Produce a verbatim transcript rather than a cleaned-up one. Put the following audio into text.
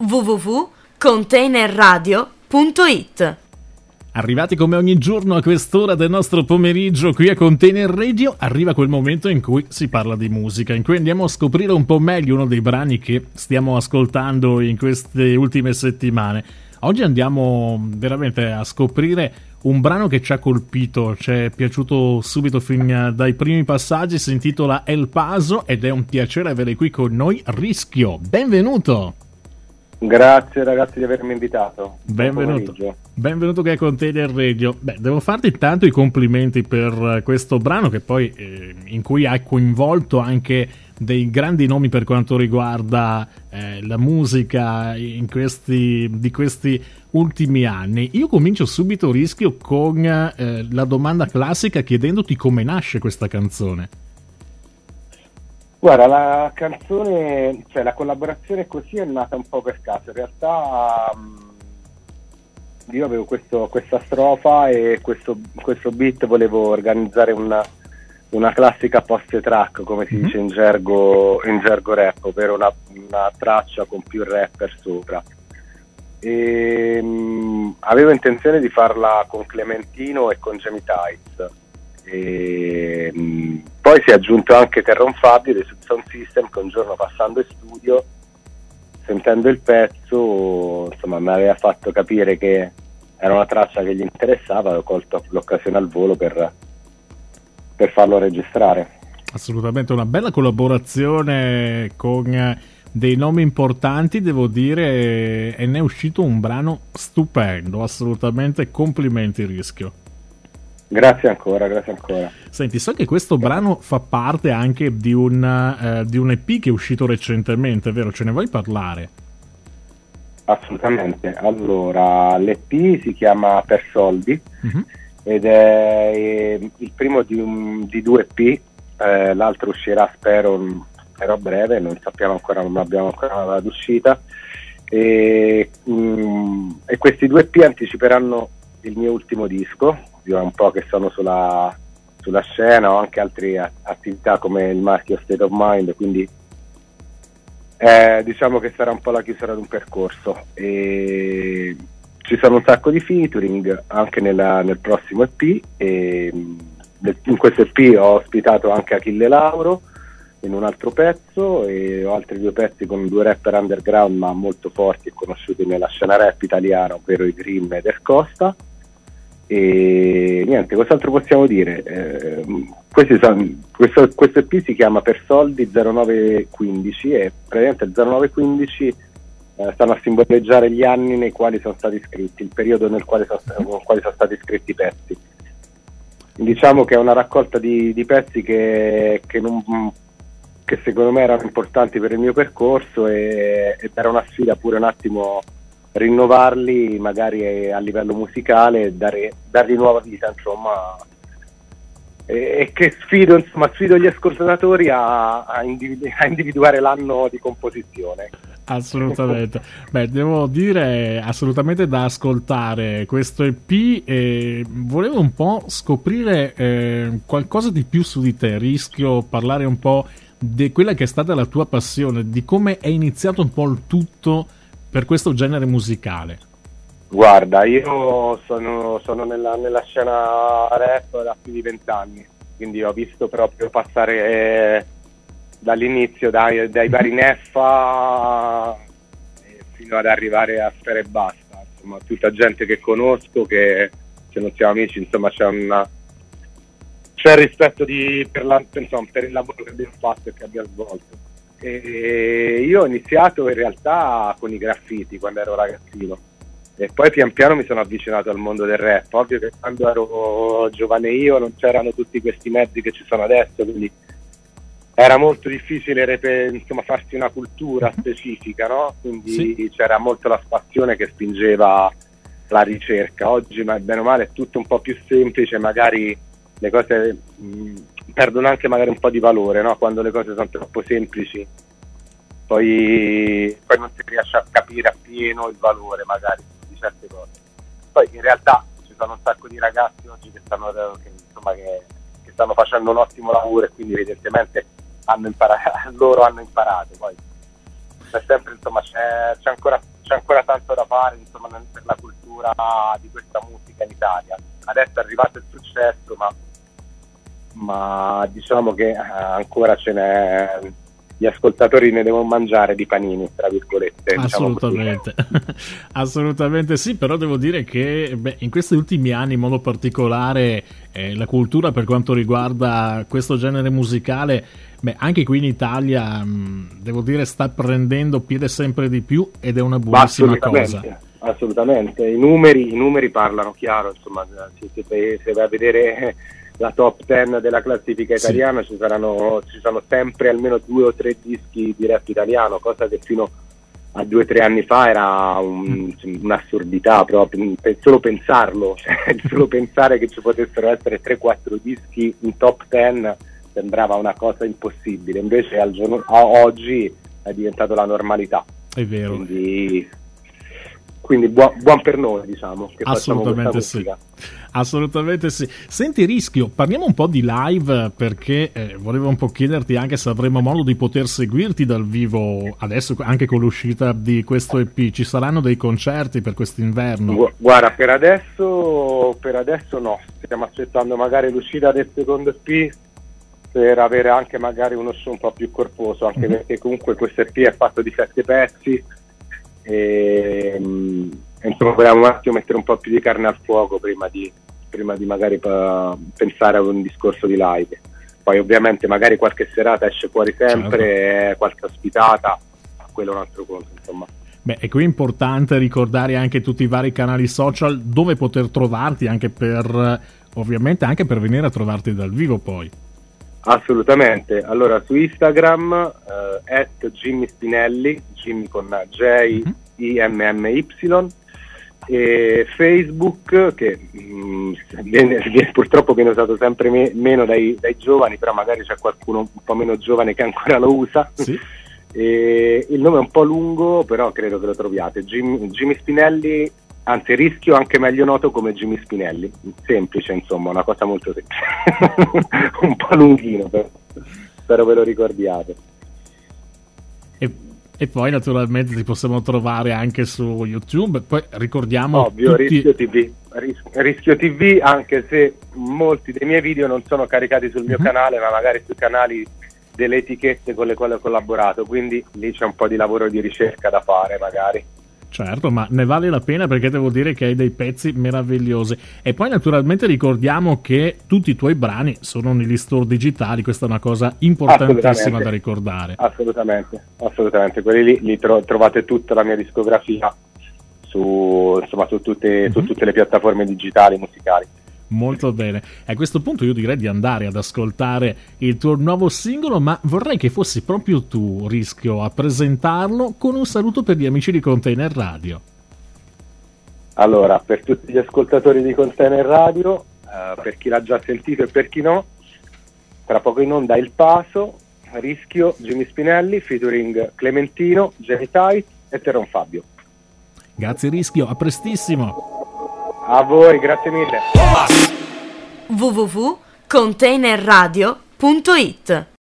w w w punto container radio punto it. Arrivati come ogni giorno a quest'ora del nostro pomeriggio qui a Container Radio, arriva quel momento in cui si parla di musica, in cui andiamo a scoprire un po' meglio uno dei brani che stiamo ascoltando in queste ultime settimane. Oggi andiamo veramente a scoprire un brano che ci ha colpito, ci è piaciuto subito fin dai primi passaggi, si intitola El Paso ed è un piacere avere qui con noi Rischio. Benvenuto! Grazie ragazzi di avermi invitato. Benvenuto. Benvenuto qui a Container Radio. Beh, devo farti tanto i complimenti per questo brano che poi eh, in cui hai coinvolto anche dei grandi nomi per quanto riguarda eh, la musica in questi, di questi ultimi anni. Io comincio subito Rischio con eh, la domanda classica chiedendoti come nasce questa canzone. Guarda, la canzone, cioè la collaborazione così è nata un po' per caso. In realtà mh, io avevo questo, questa strofa e questo, questo beat, volevo organizzare una, una classica post track, come si dice in gergo, in gergo rap, ovvero una, una traccia con più rapper sopra. E, mh, avevo intenzione di farla con Clementino e con Jamie Tights. E, mh, poi si è aggiunto anche Terron Fabio dei Sound System, che un giorno passando in studio, sentendo il pezzo, insomma, mi aveva fatto capire che era una traccia che gli interessava e ho colto l'occasione al volo per, per farlo registrare. Assolutamente una bella collaborazione con dei nomi importanti, devo dire, e ne è uscito un brano stupendo, assolutamente complimenti Rischio. Grazie ancora, grazie ancora. Senti, so che questo brano fa parte anche di un, eh, di un E P che è uscito recentemente, vero? Ce ne vuoi parlare? Assolutamente. Allora, l'E P si chiama Per Soldi uh-huh. ed è eh, il primo di, un, di due E P, eh, l'altro uscirà spero, spero a breve, non sappiamo ancora, non abbiamo ancora la data d'uscita, e, mm, e questi due E P anticiperanno il mio ultimo disco. Io è un po' che sono sulla, sulla scena, ho anche altre attività come il marchio State of Mind, quindi eh, diciamo che sarà un po' la chiusura di un percorso. E ci sono un sacco di featuring anche nella, nel prossimo E P, e in questo E P ho ospitato anche Achille Lauro in un altro pezzo e ho altri due pezzi con due rapper underground ma molto forti e conosciuti nella scena rap italiana, ovvero i Grimm e Der Costa. E niente, cos'altro possiamo dire? Eh, questi sono, questo, questo E P si chiama Per Soldi zero nove quindici e praticamente zero nove quindici eh, stanno a simboleggiare gli anni nei quali sono stati scritti, il periodo nel quale sono, nel quale sono stati scritti i pezzi. Diciamo che è una raccolta di, di pezzi che, che, non, che secondo me erano importanti per il mio percorso e, ed era una sfida pure un attimo rinnovarli magari a livello musicale e dare, dargli nuova vita, insomma, e, e che sfido, insomma, sfido gli ascoltatori a, a, individu- a individuare l'anno di composizione. Assolutamente. Beh, devo dire assolutamente da ascoltare questo E P e volevo un po' scoprire eh, qualcosa di più su di te. Rischio parlare un po' di quella che è stata la tua passione, di come è iniziato un po' il tutto per questo genere musicale. Guarda, io sono, sono nella, nella scena rap da più di vent'anni, quindi ho visto proprio passare eh, dall'inizio dai, dai vari Neffa eh, fino ad arrivare a Sfera e Basta, insomma tutta gente che conosco, che se non siamo amici, insomma c'è una c'è il rispetto di, per, la, insomma, per il lavoro che abbiamo fatto e che abbiamo svolto. E io ho iniziato in realtà con i graffiti quando ero ragazzino e poi pian piano mi sono avvicinato al mondo del rap. Ovvio che quando ero giovane io non c'erano tutti questi mezzi che ci sono adesso, quindi era molto difficile repe, insomma, farsi una cultura specifica, no? Quindi sì, c'era molto la passione che spingeva la ricerca. Oggi, ma bene o male, è tutto un po' più semplice, magari le cose mh, perdono anche magari un po' di valore, no? Quando le cose sono troppo semplici poi, poi non si riesce a capire appieno il valore magari di certe cose. Poi in realtà ci sono un sacco di ragazzi oggi che stanno, che, insomma, che, che stanno facendo un ottimo lavoro e quindi evidentemente hanno imparato, loro hanno imparato poi. è sempre, insomma, c'è, c'è, ancora, c'è ancora tanto da fare, insomma, per la cultura di questa musica in Italia. Adesso è arrivato il successo, ma, ma diciamo che eh, ancora ce n'è, gli ascoltatori ne devono mangiare di panini, tra virgolette. Assolutamente, diciamo assolutamente sì, però devo dire che beh, in questi ultimi anni in modo particolare eh, la cultura per quanto riguarda questo genere musicale, beh, anche qui in Italia mh, devo dire sta prendendo piede sempre di più ed è una buonissima cosa. Assolutamente, i numeri, i numeri parlano chiaro, insomma, se, se, se vai a vedere la top dieci della classifica italiana, sì, ci saranno ci sono sempre almeno due o tre dischi di rap italiano, cosa che fino a due o tre anni fa era un, un'assurdità proprio, solo pensarlo, cioè, solo pensare che ci potessero essere tre quattro dischi in top dieci sembrava una cosa impossibile, invece al giorno, a oggi è diventato la normalità. È vero. Quindi, quindi buon, buon per noi, diciamo, che assolutamente sì. Assolutamente sì. Senti Rischio, parliamo un po' di live, perché eh, volevo un po' chiederti anche se avremo modo di poter seguirti dal vivo adesso, anche con l'uscita di questo E P. Ci saranno dei concerti per quest'inverno? Guarda, per adesso per adesso no, stiamo aspettando magari l'uscita del secondo E P per avere anche magari uno show un po' più corposo, anche mm-hmm. perché comunque questo E P è fatto di sette pezzi e insomma vogliamo un attimo mettere un po' più di carne al fuoco prima di, prima di magari pa- pensare a un discorso di live. Poi ovviamente magari qualche serata esce fuori sempre, certo, qualche ospitata, quello è un altro conto, insomma. Beh, e qui è importante ricordare anche tutti i vari canali social dove poter trovarti, anche per ovviamente anche per venire a trovarti dal vivo poi. Assolutamente, allora su Instagram eh, at Jimmy Spinelli, Jimmy con J I M M Y, e Facebook che mh, viene, viene, purtroppo viene usato sempre me, meno dai, dai giovani, però magari c'è qualcuno un po' meno giovane che ancora lo usa. Sì. E il nome è un po' lungo, però credo che lo troviate, Jimmy, Jimmy Spinelli, anzi Rischio anche meglio noto come Jimmy Spinelli, semplice, insomma, una cosa molto semplice. Un po' lunghino, però spero ve lo ricordiate. E, e poi naturalmente ti possiamo trovare anche su YouTube, poi ricordiamo ovvio tutti... Rischio T V, Ris- Rischio T V, anche se molti dei miei video non sono caricati sul mio mm-hmm. canale, ma magari sui canali delle etichette con le quali ho collaborato, quindi lì c'è un po' di lavoro di ricerca da fare magari. Certo, ma ne vale la pena, perché devo dire che hai dei pezzi meravigliosi. E poi naturalmente ricordiamo che tutti i tuoi brani sono negli store digitali, questa è una cosa importantissima da ricordare. Assolutamente, assolutamente, quelli lì li tro- trovate tutta la mia discografia su, insomma, su tutte, mm-hmm. su tutte le piattaforme digitali musicali. Molto bene, a questo punto io direi di andare ad ascoltare il tuo nuovo singolo, ma vorrei che fossi proprio tu, Rischio, a presentarlo con un saluto per gli amici di Container Radio. Allora, per tutti gli ascoltatori di Container Radio, eh, per chi l'ha già sentito e per chi no, tra poco in onda Il Paso, Rischio, Jimmy Spinelli, featuring Clementino, Jamie Tight e Teron Fabio. Grazie Rischio, a prestissimo. A voi, grazie mille. w w w punto container radio punto it